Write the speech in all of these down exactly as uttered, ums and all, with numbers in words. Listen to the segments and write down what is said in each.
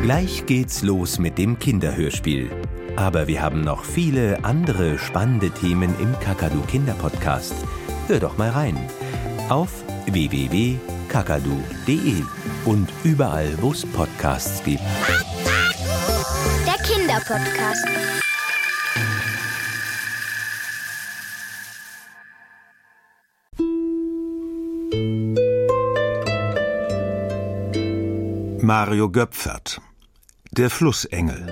Gleich geht's los mit dem Kinderhörspiel. Aber wir haben noch viele andere spannende Themen im Kakadu Kinderpodcast. Hör doch mal rein. Auf w w w punkt kakadu punkt de und überall, wo es Podcasts gibt. Der Kinderpodcast. Mario Göpfert, der Flussengel.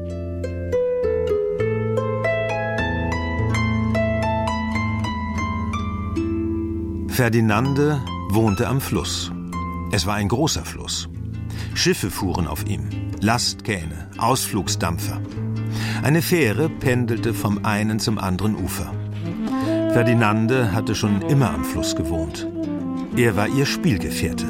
Ferdinande wohnte am Fluss. Es war ein großer Fluss. Schiffe fuhren auf ihm, Lastkähne, Ausflugsdampfer. Eine Fähre pendelte vom einen zum anderen Ufer. Ferdinande hatte schon immer am Fluss gewohnt. Er war ihr Spielgefährte.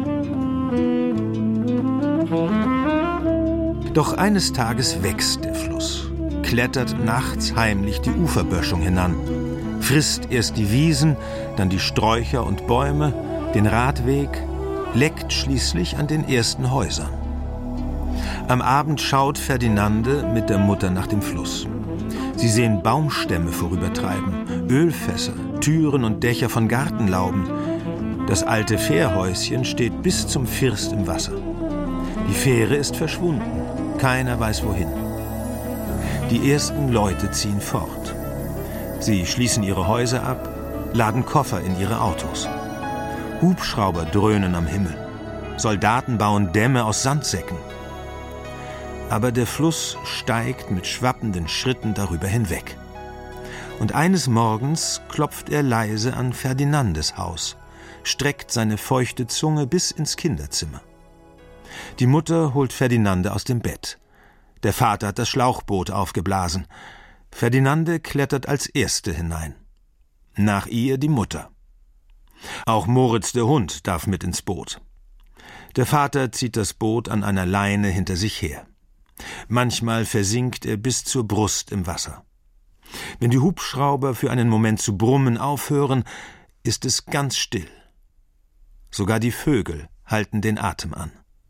Doch eines Tages wächst der Fluss, klettert nachts heimlich die Uferböschung hinan, frisst erst die Wiesen, dann die Sträucher und Bäume, den Radweg, leckt schließlich an den ersten Häusern. Am Abend schaut Ferdinande mit der Mutter nach dem Fluss. Sie sehen Baumstämme vorübertreiben, Ölfässer, Türen und Dächer von Gartenlauben. Das alte Fährhäuschen steht bis zum First im Wasser. Die Fähre ist verschwunden. Keiner weiß wohin. Die ersten Leute ziehen fort. Sie schließen ihre Häuser ab, laden Koffer in ihre Autos. Hubschrauber dröhnen am Himmel. Soldaten bauen Dämme aus Sandsäcken. Aber der Fluss steigt mit schwappenden Schritten darüber hinweg. Und eines Morgens klopft er leise an Ferdinandes Haus, streckt seine feuchte Zunge bis ins Kinderzimmer. Die Mutter holt Ferdinande aus dem Bett. Der Vater hat das Schlauchboot aufgeblasen. Ferdinande klettert als Erste hinein. Nach ihr die Mutter. Auch Moritz der Hund darf mit ins Boot. Der Vater zieht das Boot an einer Leine hinter sich her. Manchmal versinkt er bis zur Brust im Wasser. Wenn die Hubschrauber für einen Moment zu brummen aufhören, ist es ganz still. Sogar die Vögel halten den Atem an.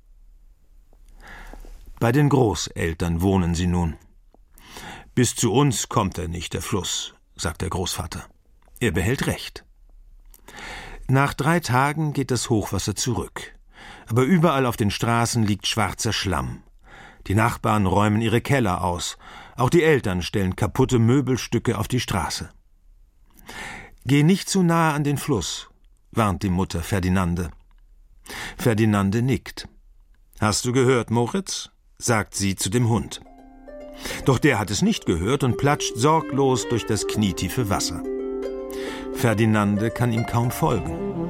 Bei den Großeltern wohnen sie nun. »Bis zu uns kommt er nicht, der Fluss«, sagt der Großvater. Er behält recht. Nach drei Tagen geht das Hochwasser zurück. Aber überall auf den Straßen liegt schwarzer Schlamm. Die Nachbarn räumen ihre Keller aus. Auch die Eltern stellen kaputte Möbelstücke auf die Straße. »Geh nicht zu nahe an den Fluss«, warnt die Mutter Ferdinande. Ferdinande nickt. »Hast du gehört, Moritz?«, sagt sie zu dem Hund. Doch der hat es nicht gehört und platscht sorglos durch das knietiefe Wasser. Ferdinande kann ihm kaum folgen.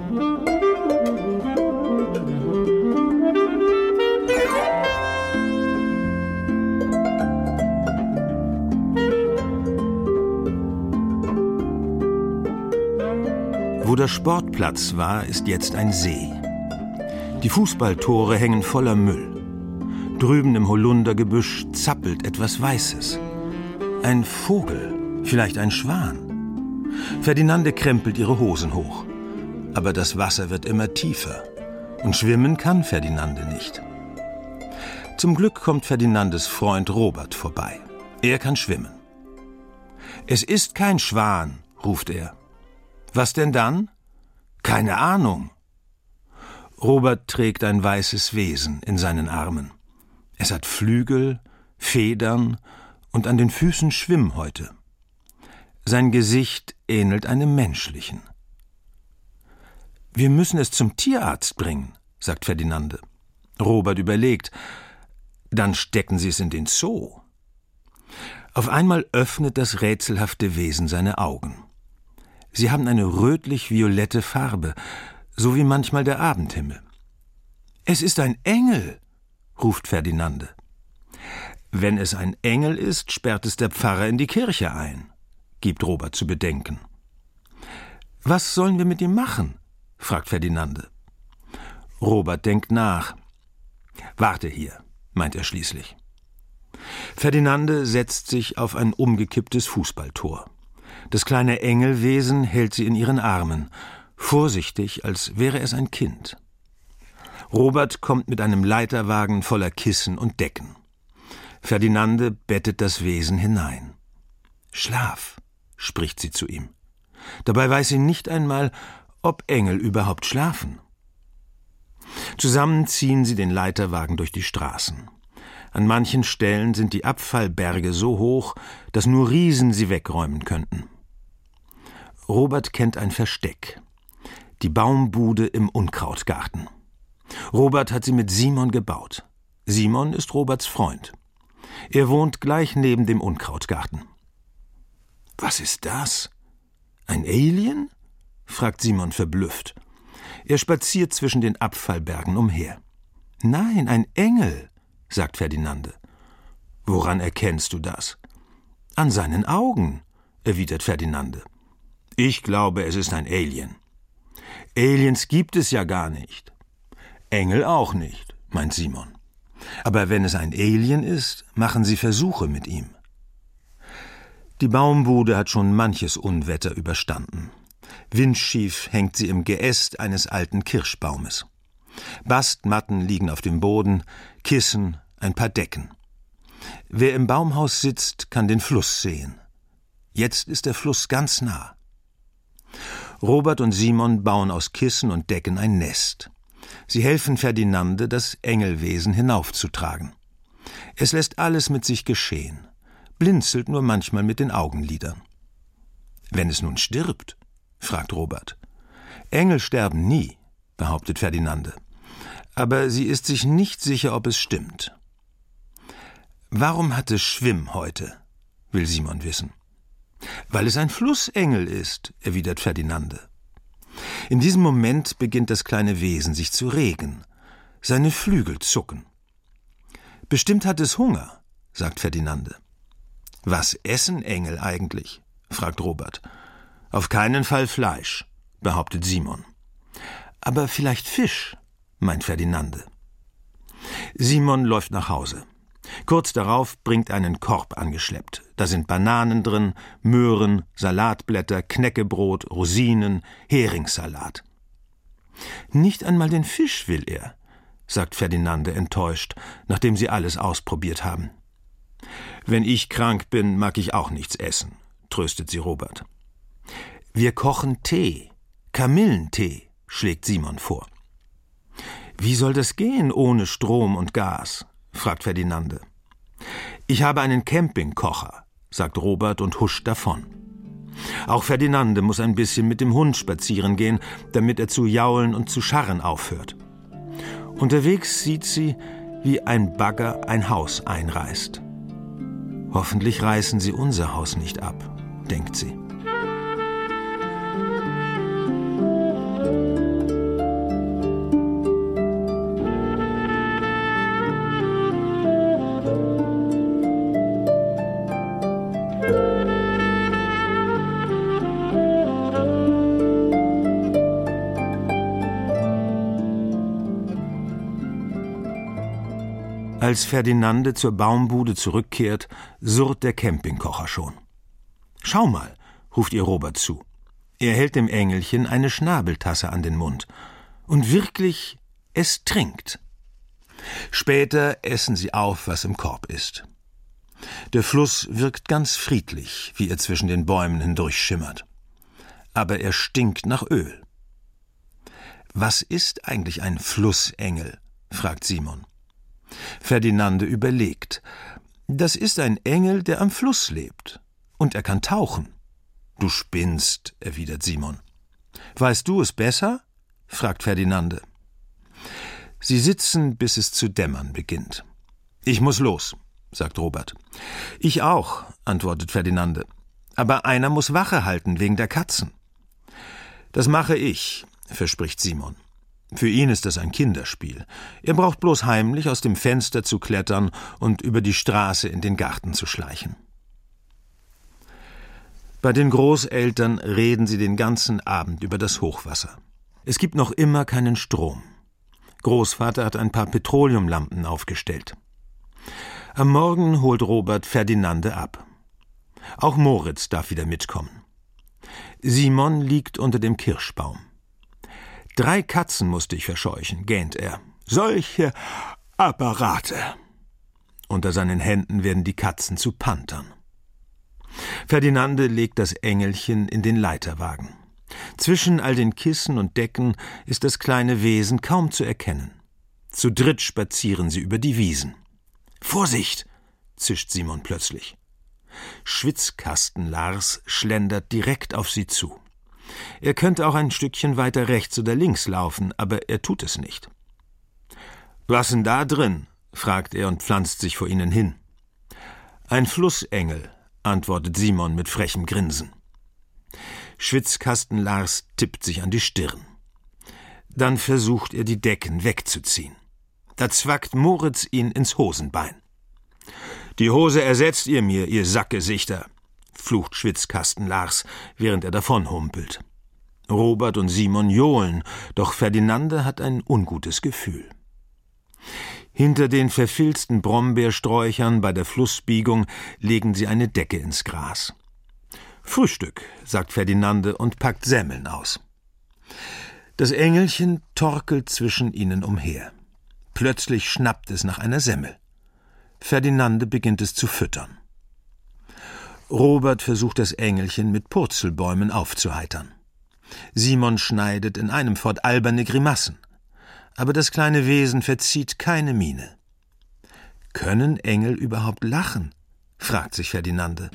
Wo der Sportplatz war, ist jetzt ein See. Die Fußballtore hängen voller Müll. Drüben im Holundergebüsch zappelt etwas Weißes. Ein Vogel, vielleicht ein Schwan. Ferdinande krempelt ihre Hosen hoch. Aber das Wasser wird immer tiefer. Und schwimmen kann Ferdinande nicht. Zum Glück kommt Ferdinandes Freund Robert vorbei. Er kann schwimmen. »Es ist kein Schwan«, ruft er. »Was denn dann?« »Keine Ahnung.« Robert trägt ein weißes Wesen in seinen Armen. Es hat Flügel, Federn und an den Füßen Schwimmhäute. Sein Gesicht ähnelt einem menschlichen. »Wir müssen es zum Tierarzt bringen«, sagt Ferdinande. Robert überlegt. »Dann stecken Sie es in den Zoo.« Auf einmal öffnet das rätselhafte Wesen seine Augen. Sie haben eine rötlich-violette Farbe, so wie manchmal der Abendhimmel. »Es ist ein Engel«, ruft Ferdinande. »Wenn es ein Engel ist, sperrt es der Pfarrer in die Kirche ein«, gibt Robert zu bedenken. »Was sollen wir mit ihm machen?«, fragt Ferdinande. Robert denkt nach. »Warte hier«, meint er schließlich. Ferdinande setzt sich auf ein umgekipptes Fußballtor. Das kleine Engelwesen hält sie in ihren Armen, vorsichtig, als wäre es ein Kind. Robert kommt mit einem Leiterwagen voller Kissen und Decken. Ferdinande bettet das Wesen hinein. »Schlaf«, spricht sie zu ihm. Dabei weiß sie nicht einmal, ob Engel überhaupt schlafen. Zusammen ziehen sie den Leiterwagen durch die Straßen. An manchen Stellen sind die Abfallberge so hoch, dass nur Riesen sie wegräumen könnten. Robert kennt ein Versteck. Die Baumbude im Unkrautgarten. Robert hat sie mit Simon gebaut. Simon ist Roberts Freund. Er wohnt gleich neben dem Unkrautgarten. »Was ist das? Ein Alien?« fragt Simon verblüfft. Er spaziert zwischen den Abfallbergen umher. »Nein, ein Engel«, sagt Ferdinande. »Woran erkennst du das?« »An seinen Augen«, erwidert Ferdinande. »Ich glaube, es ist ein Alien.« »Aliens gibt es ja gar nicht.« »Engel auch nicht«, meint Simon. »Aber wenn es ein Alien ist, machen sie Versuche mit ihm.« Die Baumbude hat schon manches Unwetter überstanden. Windschief hängt sie im Geäst eines alten Kirschbaumes. Bastmatten liegen auf dem Boden, Kissen, ein paar Decken. Wer im Baumhaus sitzt, kann den Fluss sehen. Jetzt ist der Fluss ganz nah. Robert und Simon bauen aus Kissen und Decken ein Nest. Sie helfen Ferdinande, das Engelwesen hinaufzutragen. Es lässt alles mit sich geschehen, blinzelt nur manchmal mit den Augenlidern. »Wenn es nun stirbt?« fragt Robert. »Engel sterben nie«, behauptet Ferdinande. Aber sie ist sich nicht sicher, ob es stimmt. »Warum hat es Schwimm heute?« will Simon wissen. »Weil es ein Flussengel ist«, erwidert Ferdinande. In diesem Moment beginnt das kleine Wesen sich zu regen. Seine Flügel zucken. »Bestimmt hat es Hunger«, sagt Ferdinande. »Was essen Engel eigentlich?« fragt Robert. »Auf keinen Fall Fleisch«, behauptet Simon. »Aber vielleicht Fisch«, meint Ferdinande. Simon läuft nach Hause. Kurz darauf bringt er einen Korb angeschleppt. Da sind Bananen drin, Möhren, Salatblätter, Knäckebrot, Rosinen, Heringssalat. »Nicht einmal den Fisch will er«, sagt Ferdinande enttäuscht, nachdem sie alles ausprobiert haben. »Wenn ich krank bin, mag ich auch nichts essen«, tröstet sie Robert. »Wir kochen Tee, Kamillentee«, schlägt Simon vor. »Wie soll das gehen ohne Strom und Gas?« fragt Ferdinande. »Ich habe einen Campingkocher«, sagt Robert und huscht davon. Auch Ferdinande muss ein bisschen mit dem Hund spazieren gehen, damit er zu jaulen und zu scharren aufhört. Unterwegs sieht sie, wie ein Bagger ein Haus einreißt. »Hoffentlich reißen sie unser Haus nicht ab«, denkt sie. Als Ferdinande zur Baumbude zurückkehrt, surrt der Campingkocher schon. »Schau mal«, ruft ihr Robert zu. Er hält dem Engelchen eine Schnabeltasse an den Mund. Und wirklich, es trinkt. Später essen sie auf, was im Korb ist. Der Fluss wirkt ganz friedlich, wie er zwischen den Bäumen hindurch schimmert. Aber er stinkt nach Öl. »Was ist eigentlich ein Flussengel?« fragt Simon. Ferdinande überlegt. »Das ist ein Engel, der am Fluss lebt. Und er kann tauchen.« »Du spinnst«, erwidert Simon. »Weißt du es besser?« fragt Ferdinande. Sie sitzen, bis es zu dämmern beginnt. »Ich muss los«, sagt Robert. »Ich auch«, antwortet Ferdinande. »Aber einer muss Wache halten wegen der Katzen.« »Das mache ich«, verspricht Simon. Für ihn ist das ein Kinderspiel. Er braucht bloß heimlich aus dem Fenster zu klettern und über die Straße in den Garten zu schleichen. Bei den Großeltern reden sie den ganzen Abend über das Hochwasser. Es gibt noch immer keinen Strom. Großvater hat ein paar Petroleumlampen aufgestellt. Am Morgen holt Robert Ferdinande ab. Auch Moritz darf wieder mitkommen. Simon liegt unter dem Kirschbaum. »Drei Katzen musste ich verscheuchen«, gähnt er. Solche Apparate. Unter seinen Händen werden die Katzen zu Panthern. Ferdinande legt das Engelchen in den Leiterwagen. Zwischen all den Kissen und Decken ist das kleine Wesen kaum zu erkennen. Zu dritt spazieren sie über die Wiesen. »Vorsicht!« zischt Simon plötzlich. Schwitzkasten-Lars schlendert direkt auf sie zu. Er könnte auch ein Stückchen weiter rechts oder links laufen, aber er tut es nicht. »Was denn da drin?« fragt er und pflanzt sich vor ihnen hin. »Ein Flussengel«, antwortet Simon mit frechem Grinsen. Schwitzkasten-Lars tippt sich an die Stirn. Dann versucht er, die Decken wegzuziehen. Da zwackt Moritz ihn ins Hosenbein. »Die Hose ersetzt ihr mir, ihr Sackgesichter«, flucht Schwitzkasten-Lars, während er davonhumpelt. Robert und Simon johlen, doch Ferdinande hat ein ungutes Gefühl. Hinter den verfilzten Brombeersträuchern bei der Flussbiegung legen sie eine Decke ins Gras. »Frühstück«, sagt Ferdinande und packt Semmeln aus. Das Engelchen torkelt zwischen ihnen umher. Plötzlich schnappt es nach einer Semmel. Ferdinande beginnt es zu füttern. Robert versucht das Engelchen mit Purzelbäumen aufzuheitern. Simon schneidet in einem Fort alberne Grimassen. Aber das kleine Wesen verzieht keine Miene. »Können Engel überhaupt lachen?« fragt sich Ferdinande.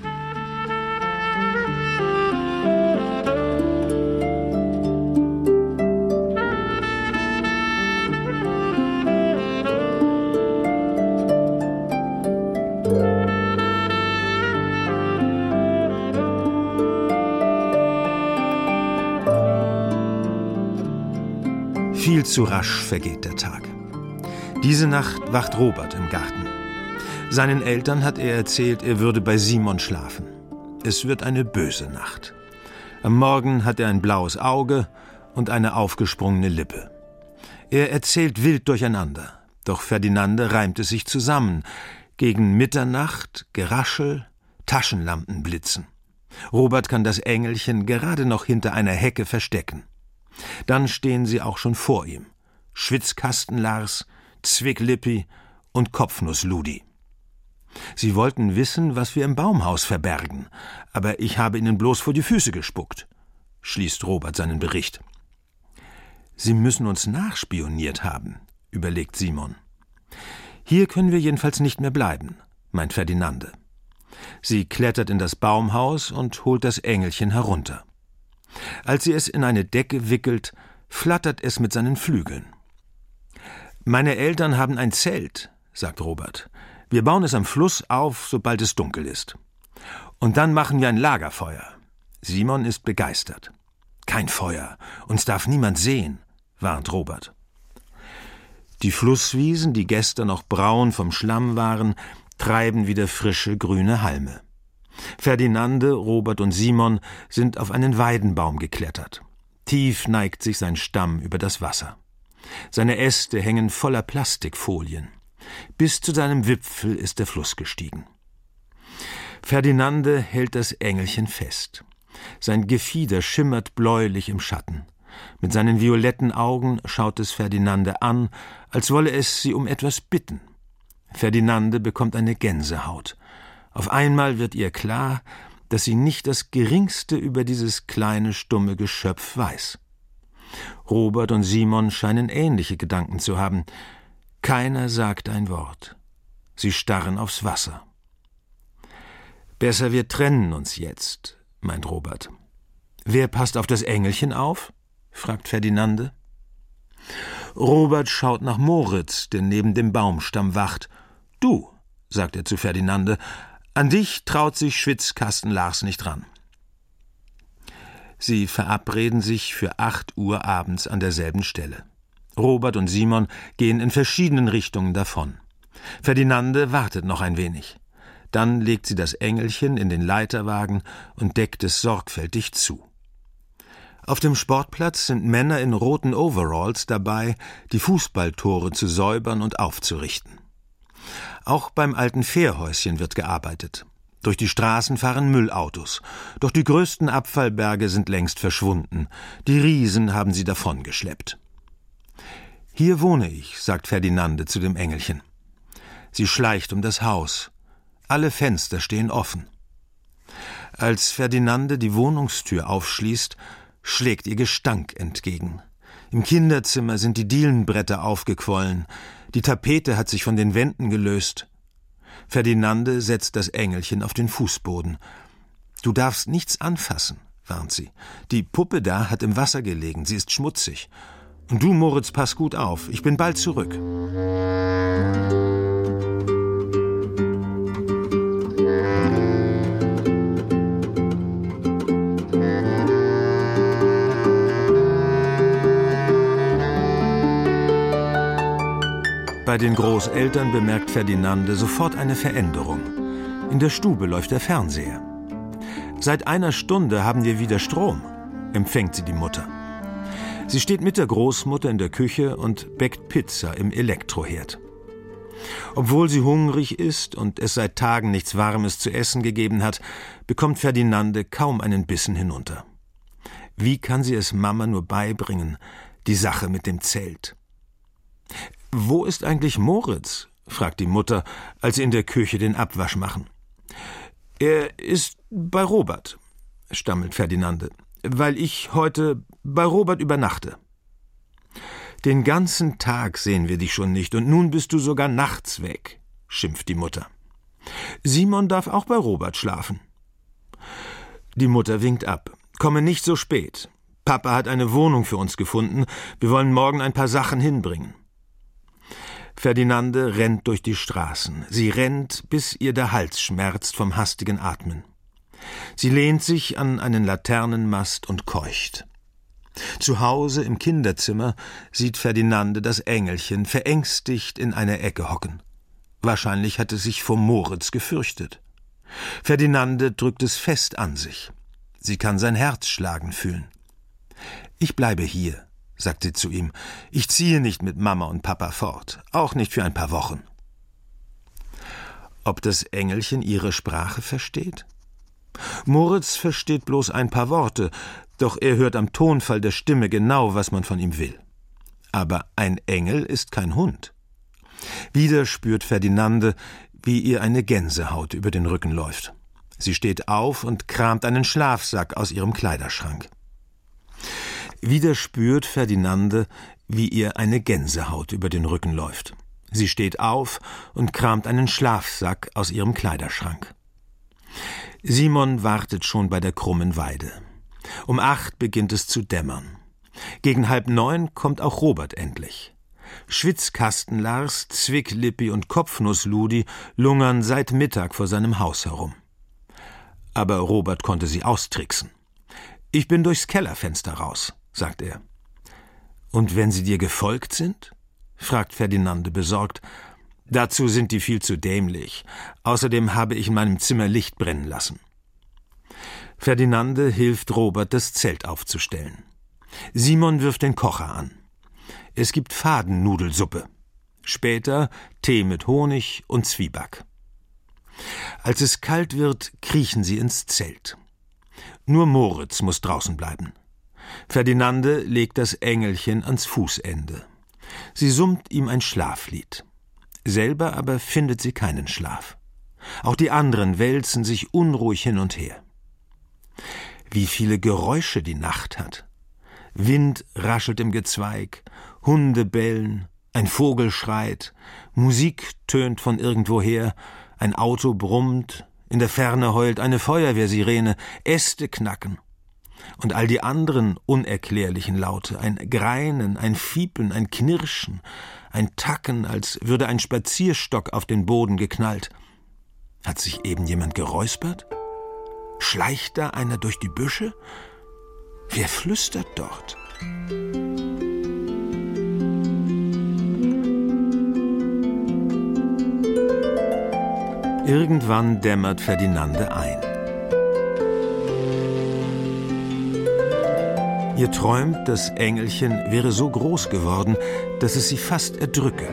Viel zu rasch vergeht der Tag. Diese Nacht wacht Robert im Garten. Seinen Eltern hat er erzählt, er würde bei Simon schlafen. Es wird eine böse Nacht. Am Morgen hat er ein blaues Auge und eine aufgesprungene Lippe. Er erzählt wild durcheinander, doch Ferdinande reimt es sich zusammen. Gegen Mitternacht, Geraschel, Taschenlampen blitzen. Robert kann das Engelchen gerade noch hinter einer Hecke verstecken. Dann stehen sie auch schon vor ihm. Schwitzkasten-Lars, Zwicklippi und Kopfnuss-Ludi. Sie wollten wissen, was wir im Baumhaus verbergen, aber ich habe ihnen bloß vor die Füße gespuckt, schließt Robert seinen Bericht. Sie müssen uns nachspioniert haben, überlegt Simon. Hier können wir jedenfalls nicht mehr bleiben, meint Ferdinande. Sie klettert in das Baumhaus und holt das Engelchen herunter. Als sie es in eine Decke wickelt, flattert es mit seinen Flügeln. »Meine Eltern haben ein Zelt«, sagt Robert. »Wir bauen es am Fluss auf, sobald es dunkel ist. Und dann machen wir ein Lagerfeuer.« Simon ist begeistert. »Kein Feuer, uns darf niemand sehen«, warnt Robert. Die Flusswiesen, die gestern noch braun vom Schlamm waren, treiben wieder frische grüne Halme. Ferdinande, Robert und Simon sind auf einen Weidenbaum geklettert. Tief neigt sich sein Stamm über das Wasser. Seine Äste hängen voller Plastikfolien. Bis zu seinem Wipfel ist der Fluss gestiegen. Ferdinande hält das Engelchen fest. Sein Gefieder schimmert bläulich im Schatten. Mit seinen violetten Augen schaut es Ferdinande an, als wolle es sie um etwas bitten. Ferdinande bekommt eine Gänsehaut. Auf einmal wird ihr klar, dass sie nicht das Geringste über dieses kleine, stumme Geschöpf weiß. Robert und Simon scheinen ähnliche Gedanken zu haben. Keiner sagt ein Wort. Sie starren aufs Wasser. »Besser, wir trennen uns jetzt«, meint Robert. »Wer passt auf das Engelchen auf?« fragt Ferdinande. Robert schaut nach Moritz, der neben dem Baumstamm wacht. »Du«, sagt er zu Ferdinande, »an dich traut sich Schwitzkasten-Lars nicht ran.« Sie verabreden sich für acht Uhr abends an derselben Stelle. Robert und Simon gehen in verschiedenen Richtungen davon. Ferdinande wartet noch ein wenig. Dann legt sie das Engelchen in den Leiterwagen und deckt es sorgfältig zu. Auf dem Sportplatz sind Männer in roten Overalls dabei, die Fußballtore zu säubern und aufzurichten. Auch beim alten Fährhäuschen wird gearbeitet. Durch die Straßen fahren Müllautos, doch die größten Abfallberge sind längst verschwunden. Die Riesen haben sie davongeschleppt. »Hier wohne ich«, sagt Ferdinande zu dem Engelchen. Sie schleicht um das Haus. Alle Fenster stehen offen. Als Ferdinande die Wohnungstür aufschließt, schlägt ihr Gestank entgegen. Im Kinderzimmer sind die Dielenbretter aufgequollen, die Tapete hat sich von den Wänden gelöst. Ferdinande setzt das Engelchen auf den Fußboden. »Du darfst nichts anfassen«, warnt sie. »Die Puppe da hat im Wasser gelegen, sie ist schmutzig. Und du, Moritz, pass gut auf, ich bin bald zurück.« Bei den Großeltern bemerkt Ferdinande sofort eine Veränderung. In der Stube läuft der Fernseher. »Seit einer Stunde haben wir wieder Strom«, empfängt sie die Mutter. Sie steht mit der Großmutter in der Küche und bäckt Pizza im Elektroherd. Obwohl sie hungrig ist und es seit Tagen nichts Warmes zu essen gegeben hat, bekommt Ferdinande kaum einen Bissen hinunter. Wie kann sie es Mama nur beibringen, die Sache mit dem Zelt? »Wo ist eigentlich Moritz?« fragt die Mutter, als sie in der Küche den Abwasch machen. »Er ist bei Robert«, stammelt Ferdinande, »weil ich heute bei Robert übernachte.« »Den ganzen Tag sehen wir dich schon nicht, und nun bist du sogar nachts weg«, schimpft die Mutter. »Simon darf auch bei Robert schlafen.« Die Mutter winkt ab. »Komme nicht so spät. Papa hat eine Wohnung für uns gefunden. Wir wollen morgen ein paar Sachen hinbringen.« Ferdinande rennt durch die Straßen. Sie rennt, bis ihr der Hals schmerzt vom hastigen Atmen. Sie lehnt sich an einen Laternenmast und keucht. Zu Hause im Kinderzimmer sieht Ferdinande das Engelchen verängstigt in einer Ecke hocken. Wahrscheinlich hat es sich vor Moritz gefürchtet. Ferdinande drückt es fest an sich. Sie kann sein Herz schlagen fühlen. »Ich bleibe hier«, sagt sie zu ihm. »Ich ziehe nicht mit Mama und Papa fort, auch nicht für ein paar Wochen.« Ob das Engelchen ihre Sprache versteht? Moritz versteht bloß ein paar Worte, doch er hört am Tonfall der Stimme genau, was man von ihm will. Aber ein Engel ist kein Hund. Wieder spürt Ferdinande, wie ihr eine Gänsehaut über den Rücken läuft. Sie steht auf und kramt einen Schlafsack aus ihrem Kleiderschrank. Wieder spürt Ferdinande, wie ihr eine Gänsehaut über den Rücken läuft. Sie steht auf und kramt einen Schlafsack aus ihrem Kleiderschrank. Simon wartet schon bei der krummen Weide. Um acht beginnt es zu dämmern. Gegen halb neun kommt auch Robert endlich. Schwitzkasten-Lars, Zwicklippi und Kopfnuss-Ludi lungern seit Mittag vor seinem Haus herum. Aber Robert konnte sie austricksen. »Ich bin durchs Kellerfenster raus«, sagt er. »Und wenn sie dir gefolgt sind?« fragt Ferdinande besorgt. »Dazu sind die viel zu dämlich. Außerdem habe ich in meinem Zimmer Licht brennen lassen.« Ferdinande hilft Robert, das Zelt aufzustellen. Simon wirft den Kocher an. Es gibt Fadennudelsuppe. Später Tee mit Honig und Zwieback. Als es kalt wird, kriechen sie ins Zelt. Nur Moritz muss draußen bleiben. Ferdinande legt das Engelchen ans Fußende. Sie summt ihm ein Schlaflied. Selber aber findet sie keinen Schlaf. Auch die anderen wälzen sich unruhig hin und her. Wie viele Geräusche die Nacht hat. Wind raschelt im Gezweig, Hunde bellen, ein Vogel schreit, Musik tönt von irgendwoher, ein Auto brummt, in der Ferne heult eine Feuerwehrsirene, Äste knacken. Und all die anderen unerklärlichen Laute, ein Greinen, ein Fiepen, ein Knirschen, ein Tacken, als würde ein Spazierstock auf den Boden geknallt. Hat sich eben jemand geräuspert? Schleicht da einer durch die Büsche? Wer flüstert dort? Irgendwann dämmert Ferdinande ein. Ihr träumt, das Engelchen wäre so groß geworden, dass es sie fast erdrücke.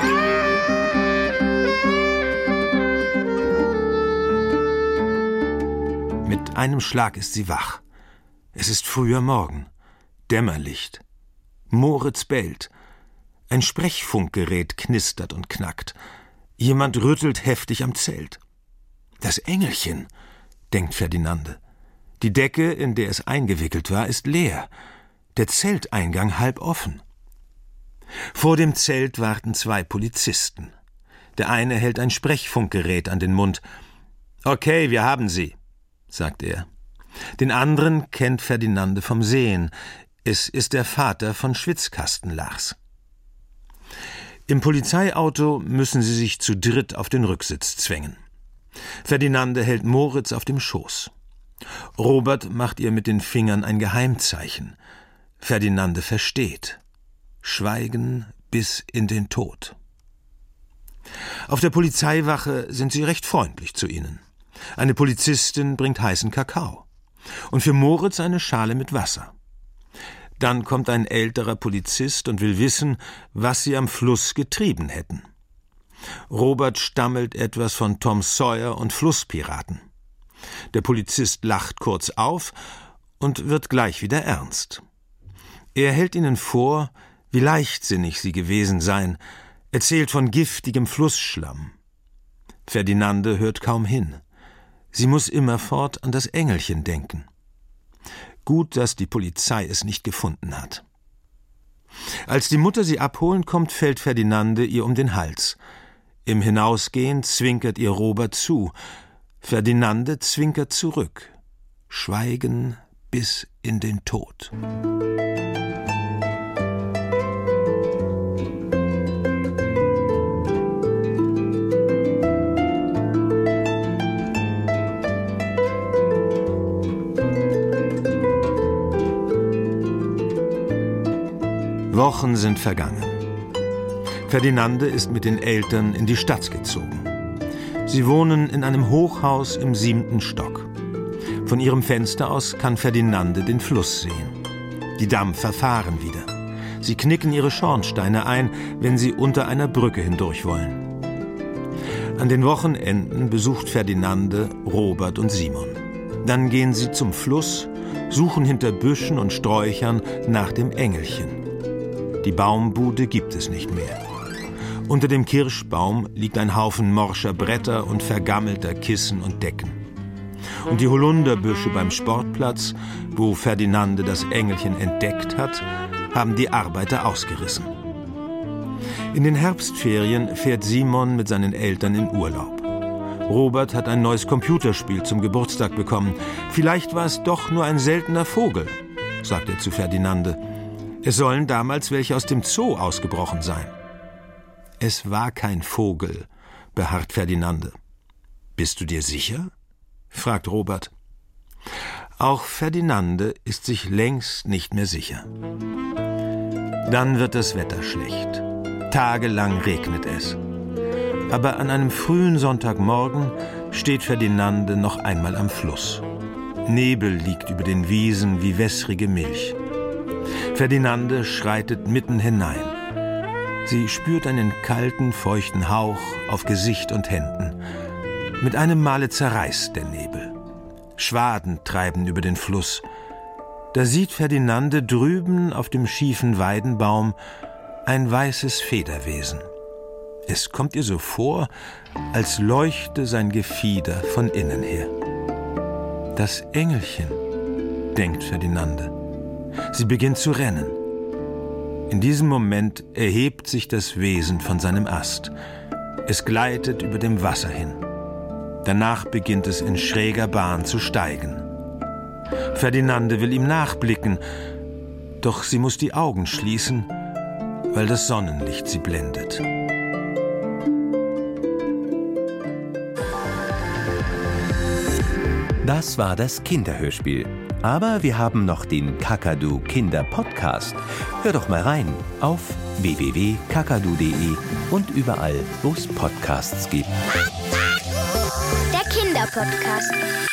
Mit einem Schlag ist sie wach. Es ist früher Morgen. Dämmerlicht. Moritz bellt. Ein Sprechfunkgerät knistert und knackt. Jemand rüttelt heftig am Zelt. Das Engelchen, denkt Ferdinande. Die Decke, in der es eingewickelt war, ist leer. Der Zelteingang halb offen. Vor dem Zelt warten zwei Polizisten. Der eine hält ein Sprechfunkgerät an den Mund. »Okay, wir haben Sie«, sagt er. Den anderen kennt Ferdinande vom Sehen. Es ist der Vater von Schwitzkasten-Lars. Im Polizeiauto müssen sie sich zu dritt auf den Rücksitz zwängen. Ferdinande hält Moritz auf dem Schoß. Robert macht ihr mit den Fingern ein Geheimzeichen. Ferdinande versteht. Schweigen bis in den Tod. Auf der Polizeiwache sind sie recht freundlich zu ihnen. Eine Polizistin bringt heißen Kakao. Und für Moritz eine Schale mit Wasser. Dann kommt ein älterer Polizist und will wissen, was sie am Fluss getrieben hätten. Robert stammelt etwas von Tom Sawyer und Flusspiraten. Der Polizist lacht kurz auf und wird gleich wieder ernst. Er hält ihnen vor, wie leichtsinnig sie gewesen seien, erzählt von giftigem Flussschlamm. Ferdinande hört kaum hin. Sie muss immerfort an das Engelchen denken. Gut, dass die Polizei es nicht gefunden hat. Als die Mutter sie abholen kommt, fällt Ferdinande ihr um den Hals. Im Hinausgehen zwinkert ihr Robert zu. Ferdinande zwinkert zurück. Schweigen bis in den Tod. Wochen sind vergangen. Ferdinande ist mit den Eltern in die Stadt gezogen. Sie wohnen in einem Hochhaus im siebten Stock. Von ihrem Fenster aus kann Ferdinande den Fluss sehen. Die Dampfer fahren wieder. Sie knicken ihre Schornsteine ein, wenn sie unter einer Brücke hindurch wollen. An den Wochenenden besucht Ferdinande Robert und Simon. Dann gehen sie zum Fluss, suchen hinter Büschen und Sträuchern nach dem Engelchen. Die Baumbude gibt es nicht mehr. Unter dem Kirschbaum liegt ein Haufen morscher Bretter und vergammelter Kissen und Decken. Und die Holunderbüsche beim Sportplatz, wo Ferdinande das Engelchen entdeckt hat, haben die Arbeiter ausgerissen. In den Herbstferien fährt Simon mit seinen Eltern in Urlaub. Robert hat ein neues Computerspiel zum Geburtstag bekommen. Vielleicht war es doch nur ein seltener Vogel, sagt er zu Ferdinande. Es sollen damals welche aus dem Zoo ausgebrochen sein. Es war kein Vogel, beharrt Ferdinande. Bist du dir sicher? Fragt Robert. Auch Ferdinande ist sich längst nicht mehr sicher. Dann wird das Wetter schlecht. Tagelang regnet es. Aber an einem frühen Sonntagmorgen steht Ferdinande noch einmal am Fluss. Nebel liegt über den Wiesen wie wässrige Milch. Ferdinande schreitet mitten hinein. Sie spürt einen kalten, feuchten Hauch auf Gesicht und Händen. Mit einem Male zerreißt der Nebel. Schwaden treiben über den Fluss. Da sieht Ferdinande drüben auf dem schiefen Weidenbaum ein weißes Federwesen. Es kommt ihr so vor, als leuchte sein Gefieder von innen her. Das Engelchen, denkt Ferdinande. Sie beginnt zu rennen. In diesem Moment erhebt sich das Wesen von seinem Ast. Es gleitet über dem Wasser hin. Danach beginnt es in schräger Bahn zu steigen. Ferdinande will ihm nachblicken, doch sie muss die Augen schließen, weil das Sonnenlicht sie blendet. Das war das Kinderhörspiel. Aber wir haben noch den Kakadu Kinder Podcast. Hör doch mal rein auf w w w punkt kakadu punkt de und überall, wo es Podcasts gibt. Der Kinderpodcast.